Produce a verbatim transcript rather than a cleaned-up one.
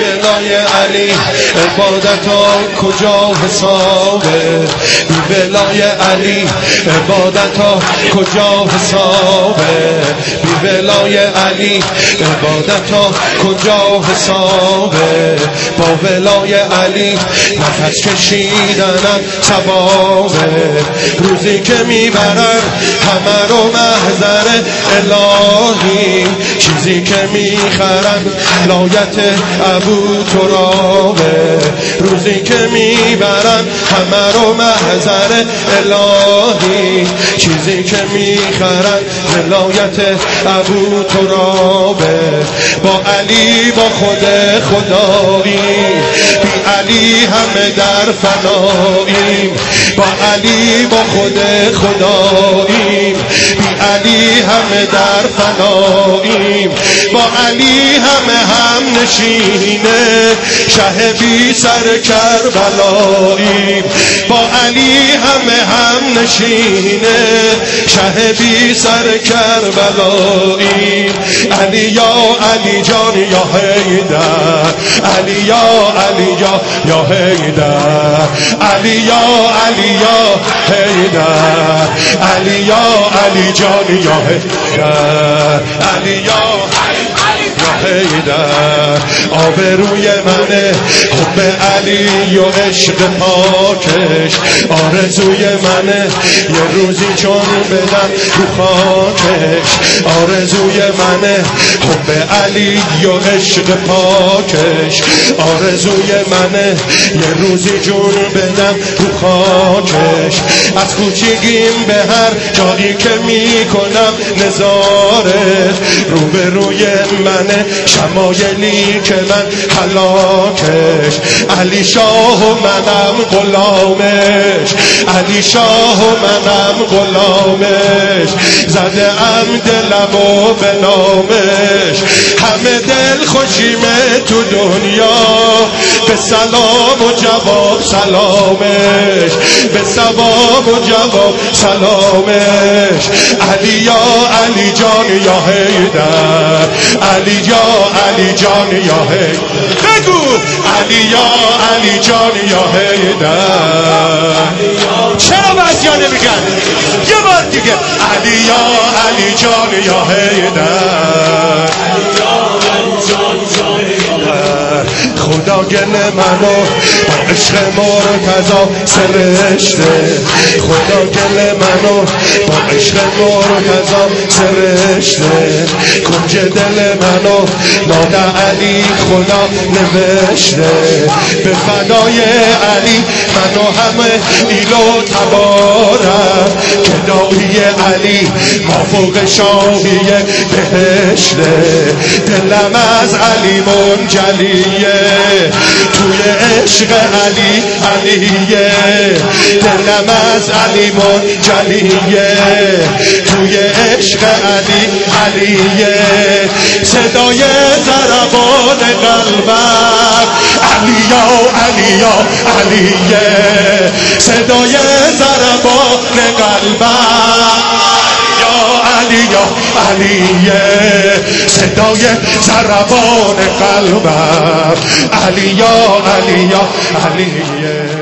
ولای علی عبادتا کجا حسابه، بی ولای علی عبادتا کجا حسابه، بی ولای علی عبادتا کجا حسابه، با ولای علی نفس کشیدنم ثوابه، روزی که میبرن همه رو محضر الهی، چیزی که میخرن لایت ابو ترابه، روزی که میبرن همه رو محضر الهی، چیزی که میخرن ولایت ابو ترابه، با علی با خود خدایی، بی علی همه در فناییم، با علی با خود خداییم، بی علی همه در فناییم، با علی همه هم نشینه شه بی سر کربلاییم، با علی همه هم نشینه شه بی سر کربلاییم، علی یا علی جان یا حیدر، علی یا علی یا یا حیدر، علی یا علی یا حیدر، علی یا علی جان یا حیدر، علی یا حیدر، آبروی منه حب علی و عشق پاکش، آرزوی منه یه روزی چون بدم رو خاکش، آرزوی منه حب علی و عشق پاکش، آرزوی منه یه روزی جون بدم رو خاکش، از کوچگیم به هر جایی که میکنم نظاره، رو به روی منه شمایلی که من حلاکش، علی شاه و منم غلامش، علی شاه و منم غلامش، زده ام دلم و به نامش، همه دل خوشیمه تو دنیا، به سلام و جواب سلامش، به ثواب و جواب سلامش، علی یا علی جان یا حیدر، علی یا علی جان یا حیدر، بگو علی یا علی جان یا حیدر، چرا بعضیا نمیگن یه بار دیگه، علی یا علی جان یا حیدر، خدا گل منو با عشق مرتضی سرشته، خدا گل منو با عشق مرتضی سرشته، کنج دل منو نام علی خدا نوشته، به فدای علی منو همه ایل و تبارم، که دایی علی ما فوق شاهی بهشته، دلم از علی منجلیه، توی عشق علی علیه، دلم از علی منجلیه، توی عشق علی علیه، صدای ضربان قلبم علی یا علی یا علیه، صدای ضربان قلبم علی یا علیه، صدای ضربان قلبم علی یا علی یا علیه.